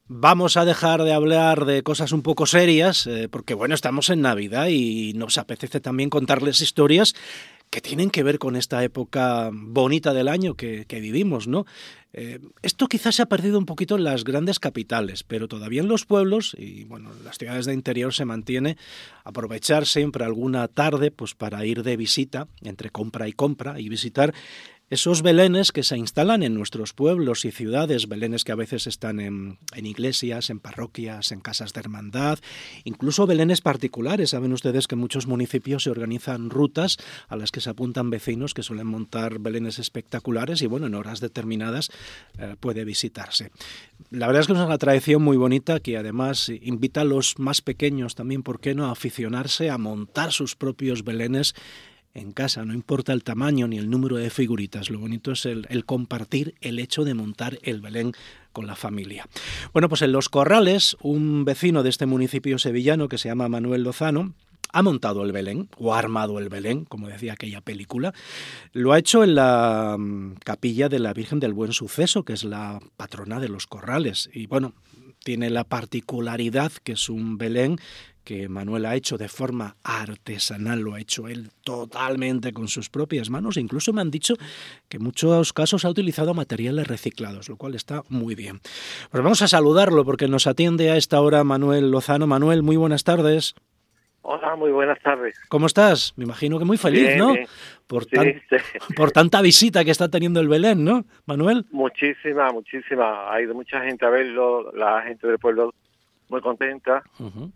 Vamos a dejar de hablar de cosas un poco serias, porque bueno, estamos en Navidad y nos apetece también contarles historias que tienen que ver con esta época bonita del año que vivimos, ¿no? Esto quizás se ha perdido un poquito en las grandes capitales, pero todavía en los pueblos y bueno, en las ciudades de interior se mantiene aprovechar siempre alguna tarde pues para ir de visita, entre compra y visitar esos belenes que se instalan en nuestros pueblos y ciudades, belenes que a veces están en iglesias, en parroquias, en casas de hermandad, incluso belenes particulares. Saben ustedes que en muchos municipios se organizan rutas a las que se apuntan vecinos que suelen montar belenes espectaculares y bueno, en horas determinadas puede visitarse. La verdad es que es una tradición muy bonita que además invita a los más pequeños también, ¿por qué no?, a aficionarse a montar sus propios belenes en casa, no importa el tamaño ni el número de figuritas, lo bonito es el compartir el hecho de montar el Belén con la familia. Bueno, pues en Los Corrales, un vecino de este municipio sevillano que se llama Manuel Lozano, ha montado el Belén, o ha armado el Belén, como decía aquella película. Lo ha hecho en la capilla de la Virgen del Buen Suceso, que es la patrona de Los Corrales. Y bueno, tiene la particularidad que es un Belén que Manuel ha hecho de forma artesanal, lo ha hecho él totalmente con sus propias manos. Incluso me han dicho que en muchos casos ha utilizado materiales reciclados, lo cual está muy bien. Pues vamos a saludarlo porque nos atiende a esta hora Manuel Lozano. Manuel, muy buenas tardes. Hola, muy buenas tardes. ¿Cómo estás? Me imagino que muy feliz, bien, ¿no? Bien. Sí. Por tanta visita que está teniendo el Belén, ¿no, Manuel? Muchísima. Ha ido mucha gente a verlo, la gente del pueblo muy contenta. Uh-huh.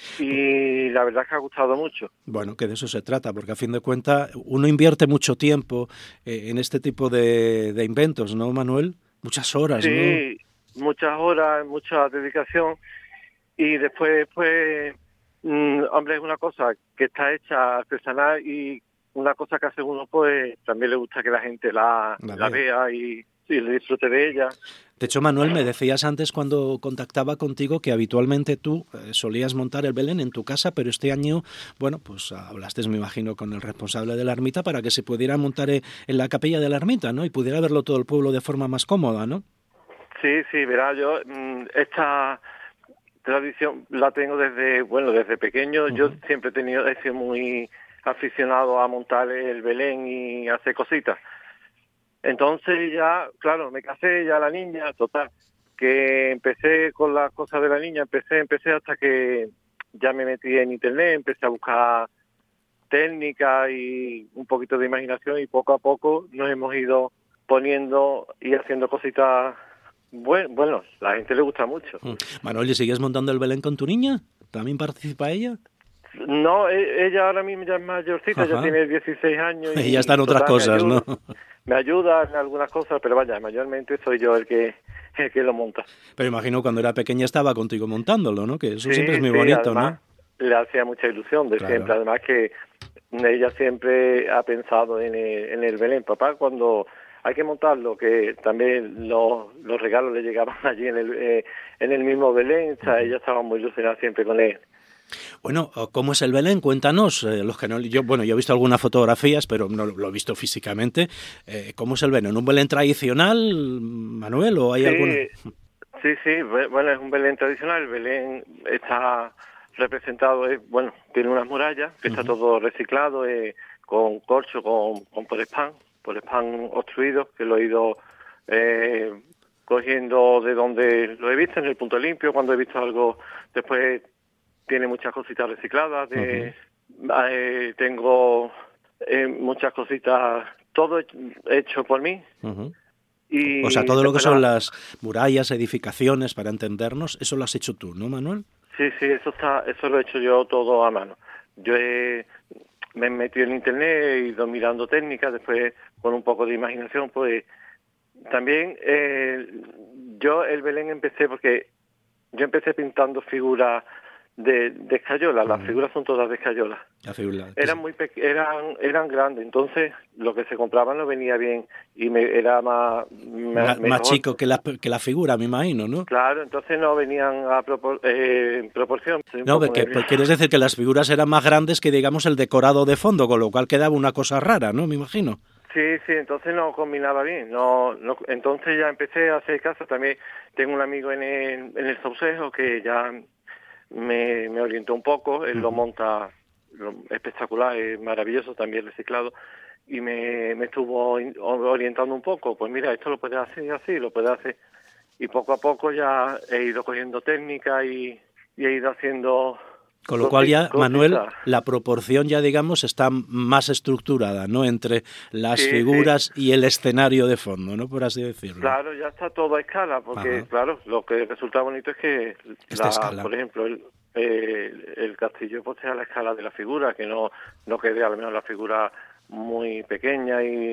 Y la verdad es que ha gustado mucho. Bueno, que de eso se trata, porque a fin de cuentas uno invierte mucho tiempo en este tipo de inventos, ¿no, Manuel? Muchas horas, sí, ¿no? Sí, muchas horas, mucha dedicación. Y después, pues, hombre, es una cosa que está hecha artesanal y una cosa que hace uno, pues, también le gusta que la gente la vea y le disfrute de ella. De hecho, Manuel, me decías antes cuando contactaba contigo que habitualmente tú solías montar el Belén en tu casa, pero este año, bueno, pues hablaste, me imagino, con el responsable de la ermita para que se pudiera montar en la capilla de la ermita, ¿no? Y pudiera verlo todo el pueblo de forma más cómoda, ¿no? Sí, verá, yo esta tradición la tengo desde pequeño. Uh-huh. Yo siempre he sido muy aficionado a montar el Belén y hacer cositas. Entonces ya, claro, me casé, ya la niña, total, que empecé con las cosas de la niña, empecé hasta que ya me metí en internet, empecé a buscar técnicas y un poquito de imaginación y poco a poco nos hemos ido poniendo y haciendo cositas. Bueno, la gente le gusta mucho. Manuel, ¿y sigues montando el Belén con tu niña? ¿También participa ella? No, ella ahora mismo ya es mayorcita, ya tiene 16 años. Y ya está en otras cosas, ¿no? Me ayuda en algunas cosas, pero vaya, mayormente soy yo el que lo monta. Pero imagino cuando era pequeña estaba contigo montándolo, ¿no? Que eso siempre es muy bonito, además, ¿no? Le hacía mucha ilusión de claro. Siempre, además que ella siempre ha pensado en el Belén. Papá, cuando hay que montarlo, que también los regalos le llegaban allí en el mismo Belén, o sea, ella estaba muy ilusionada siempre con él. Bueno, ¿cómo es el Belén? Cuéntanos, los que no, yo he visto algunas fotografías, pero no lo he visto físicamente. ¿Cómo es el Belén? ¿Un Belén tradicional, Manuel, o hay alguna? Sí, bueno, es un Belén tradicional. El Belén está representado, tiene unas murallas, que está todo reciclado, con corcho, con poliespán obstruido, que lo he ido cogiendo de donde lo he visto, en el punto limpio, cuando he visto algo, después tiene muchas cositas recicladas, tengo muchas cositas, todo hecho por mí. Uh-huh. Y o sea, todo lo que son las murallas, edificaciones, para entendernos, eso lo has hecho tú, ¿no, Manuel? Sí, eso lo he hecho yo todo a mano. Yo me he metido en internet, he ido mirando técnicas, después con un poco de imaginación, pues también yo el Belén empecé porque yo empecé pintando figuras de escayola. Las figuras son todas de escayola. Eran grandes, entonces lo que se compraba no venía bien y era más chico que la figura, me imagino, ¿no? Claro, entonces no venían en proporción. No, porque quieres decir que las figuras eran más grandes que, digamos, el decorado de fondo, con lo cual quedaba una cosa rara, ¿no? Me imagino. Sí, entonces no combinaba bien. No, entonces ya empecé a hacer caso también. tengo un amigo en el Saucejo que ya me orientó un poco, él lo monta espectacular, es maravilloso, también reciclado, y me estuvo orientando un poco, pues mira, esto lo puedes hacer así, lo puedes hacer, y poco a poco ya he ido cogiendo técnica y he ido haciendo... Con lo cual ya, Manuel, la proporción ya, digamos, está más estructurada, ¿no? Entre las figuras y el escenario de fondo, ¿no? Por así decirlo. Claro, ya está todo a escala, porque, claro, lo que resulta bonito es que, por ejemplo, el castillo pues sea a la escala de la figura, que no quede al menos la figura muy pequeña y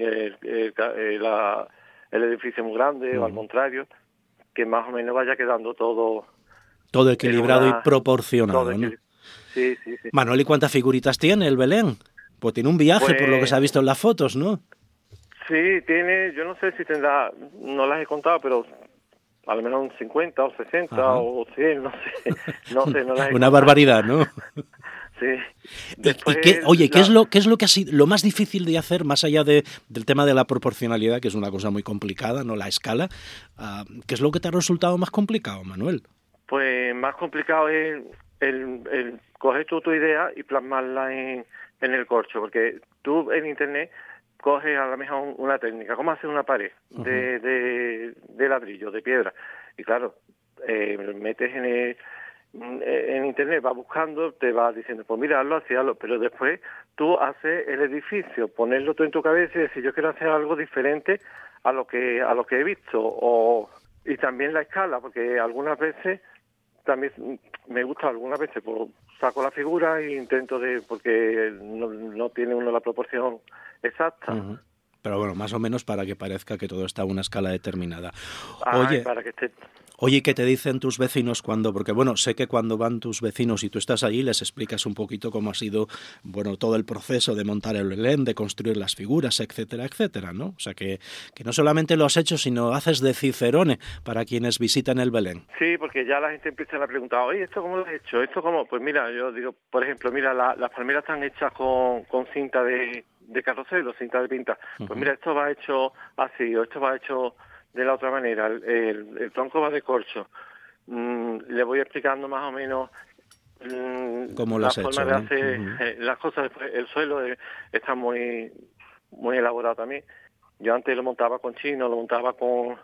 el edificio muy grande, o al contrario, que más o menos vaya quedando todo equilibrado y proporcionado, ¿no? Sí. Manuel, ¿y cuántas figuritas tiene el Belén? Pues tiene un viaje, por lo que se ha visto en las fotos, ¿no? Sí, tiene, yo no sé si tendrá, no las he contado, pero a lo menos 50 o 60 o 100, no sé, no las he contado. Una barbaridad, ¿no? Sí. Después, ¿qué es lo que ha sido lo más difícil de hacer, más allá del tema de la proporcionalidad, que es una cosa muy complicada, no la escala? ¿Qué es lo que te ha resultado más complicado, Manuel? Pues más complicado es el coger tu idea y plasmarla en el corcho, porque tú en internet coges a lo mejor una técnica, ¿cómo hacer una pared de ladrillo, de piedra? Y claro, metes en internet, vas buscando, te vas diciendo, pues mira, hazlo, pero después tú haces el edificio, ponerlo tú en tu cabeza y decir, yo quiero hacer algo diferente a lo que he visto, y también la escala, porque algunas veces también me gusta, algunas veces pues saco la figura e intento porque no tiene uno la proporción exacta. Pero bueno, más o menos para que parezca que todo está a una escala determinada. Para que esté... Oye, ¿qué te dicen tus vecinos cuando? Porque bueno, sé que cuando van tus vecinos y tú estás allí les explicas un poquito cómo ha sido, bueno, todo el proceso de montar el Belén, de construir las figuras, etcétera, etcétera, ¿no? O sea, que no solamente lo has hecho, sino haces de Cicerone para quienes visitan el Belén. Sí, porque ya la gente empieza a preguntar, oye, ¿esto cómo lo has hecho? ¿Esto cómo? Pues mira, yo digo, por ejemplo, mira, las palmeras están hechas con cinta de carrocero, cinta de pinta. Pues mira, esto va hecho así, o esto va hecho de la otra manera, el tronco va de corcho. Le voy explicando más o menos ¿cómo lo has hecho, de hacer las cosas. El suelo está muy muy elaborado también. Yo antes lo montaba con chino, lo montaba con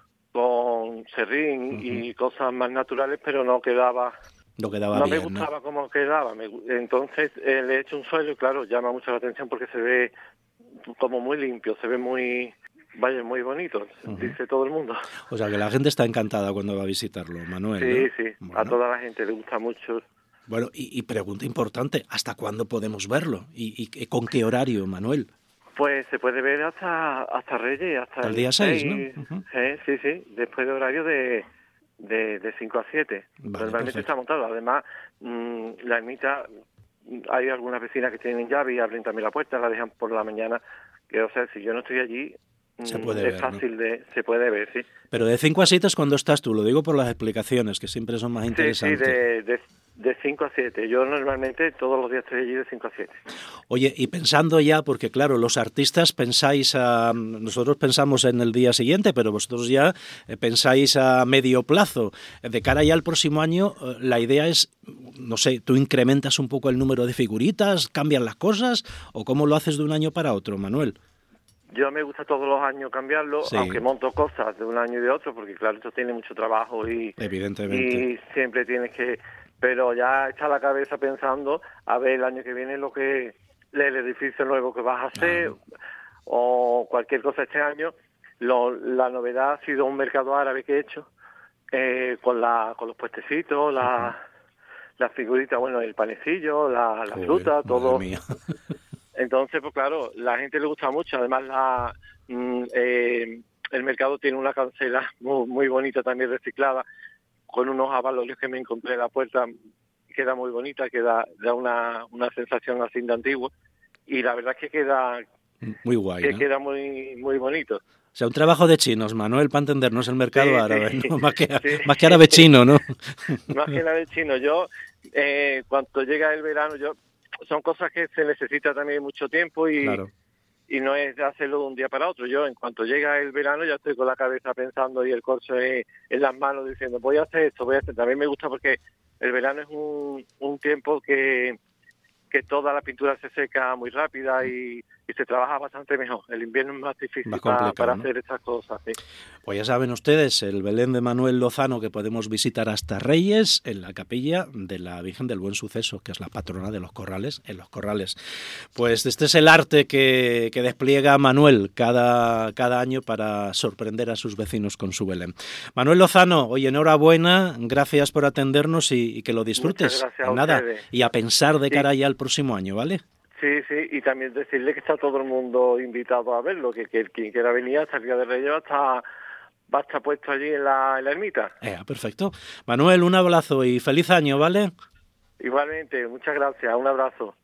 serrín y cosas más naturales, pero no quedaba no bien, me gustaba cómo quedaba. Entonces le he hecho un suelo y claro, llama mucho la atención porque se ve como muy limpio, se ve muy bonito, dice todo el mundo. O sea, que la gente está encantada cuando va a visitarlo, Manuel. Sí, ¿no? Bueno. A toda la gente le gusta mucho. Bueno, y pregunta importante, ¿hasta cuándo podemos verlo? ¿Y con qué horario, Manuel? Pues se puede ver hasta Reyes, hasta el día 6, ¿no? Sí, después de horario de 5 a 7. Vale, normalmente está montado. Además, la ermita, hay algunas vecinas que tienen llave y abren también la puerta, la dejan por la mañana, que o sea, si yo no estoy allí, se puede ver, fácil, ¿no? Se puede ver, sí. Pero de 5 a 7 es cuando estás tú, lo digo por las explicaciones, que siempre son más interesantes. Sí, de 5 a 7. Yo normalmente todos los días estoy allí de 5 a 7. Oye, y pensando ya, porque claro, los artistas pensáis nosotros pensamos en el día siguiente, pero vosotros ya pensáis a medio plazo. De cara ya al próximo año, la idea es, no sé, ¿tú incrementas un poco el número de figuritas, cambian las cosas, o cómo lo haces de un año para otro, Manuel? Yo me gusta todos los años cambiarlo, sí. Aunque monto cosas de un año y de otro, porque claro, esto tiene mucho trabajo evidentemente. Y siempre tienes que... Pero ya está la cabeza pensando a ver el año que viene el edificio nuevo que vas a hacer o cualquier cosa este año. La novedad ha sido un mercado árabe que he hecho con los puestecitos, las figuritas, bueno, el panecillo, la fruta, todo. Entonces, pues claro, la gente le gusta mucho. Además, el mercado tiene una cancela muy, muy bonita también reciclada, con unos abalorios que me encontré en la puerta, queda muy bonita, da una sensación así de antiguo, y la verdad es que queda muy guay, ¿no? Queda muy muy bonito. O sea, un trabajo de chinos, Manuel, para entendernos el mercado árabe, ¿no? Más que árabe chino, ¿no? Más que árabe chino. Yo, cuando llega el verano, son cosas que se necesita también mucho tiempo y... Claro. y no es de hacerlo de un día para otro. Yo, en cuanto llega el verano, ya estoy con la cabeza pensando y el corcho en las manos diciendo, voy a hacer esto, voy a hacer. También me gusta porque el verano es un tiempo que toda la pintura se seca muy rápida y se trabaja bastante mejor. El invierno es más difícil Más complicado, para ¿no? hacer estas cosas. ¿Sí? Pues ya saben ustedes, el Belén de Manuel Lozano que podemos visitar hasta Reyes en la capilla de la Virgen del Buen Suceso, que es la patrona de Los Corrales, en Los Corrales. Pues este es el arte que despliega Manuel cada año para sorprender a sus vecinos con su Belén. Manuel Lozano, oye, enhorabuena, gracias por atendernos y que lo disfrutes. Muchas gracias a nada, ustedes. y a pensar de cara ya al próximo año, ¿vale? Sí, y también decirle que está todo el mundo invitado a verlo, que quien quiera venir hasta el Día de Reyes va a estar puesto allí en la ermita. Perfecto. Manuel, un abrazo y feliz año, ¿vale? Igualmente, muchas gracias, un abrazo.